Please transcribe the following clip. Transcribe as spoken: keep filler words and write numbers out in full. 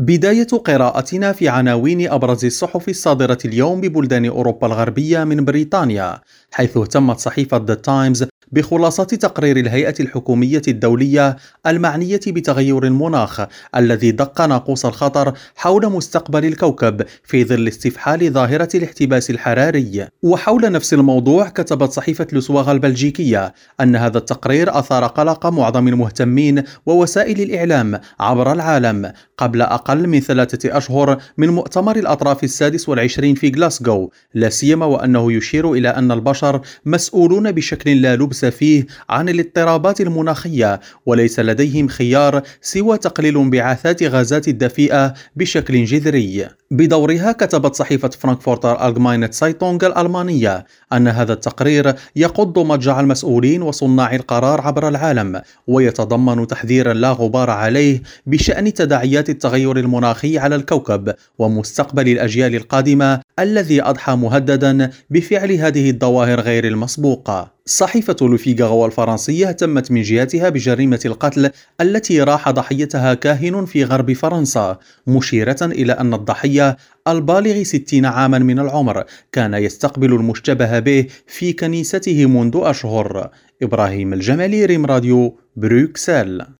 بداية قراءتنا في عناوين أبرز الصحف الصادرة اليوم ببلدان أوروبا الغربية من بريطانيا، حيث اهتمت صحيفة The Times بخلاصة تقرير الهيئة الحكومية الدولية المعنية بتغير المناخ الذي دق ناقوس الخطر حول مستقبل الكوكب في ظل استفحال ظاهرة الاحتباس الحراري. وحول نفس الموضوع كتبت صحيفة لوسواغ البلجيكية أن هذا التقرير أثار قلق معظم المهتمين ووسائل الإعلام عبر العالم قبل أقل من ثلاثة أشهر من مؤتمر الأطراف السادس والعشرين في غلاسكو، لا سيما وأنه يشير إلى أن البشر مسؤولون بشكل لا لبس فيه عن الاضطرابات المناخية، وليس لديهم خيار سوى تقليل انبعاثات غازات الدفيئة بشكل جذري. بدورها كتبت صحيفة فرانكفورتر ألجماينة سايتونغ الألمانية أن هذا التقرير يقض مضجع المسؤولين وصناع القرار عبر العالم، ويتضمن تحذيرا لا غبار عليه بشأن تداعيات التغير المناخي على الكوكب ومستقبل الأجيال القادمة الذي أضحى مهددا بفعل هذه الظواهر غير المسبوقة. صحيفة لوفيغارو الفرنسية اهتمت من جهتها بجريمة القتل التي راح ضحيتها كاهن في غرب فرنسا، مشيرة إلى أن الضحية البالغ ستين عاما من العمر كان يستقبل المشتبه به في كنيسته منذ أشهر. إبراهيم الجمالي، ريم راديو، بروكسل.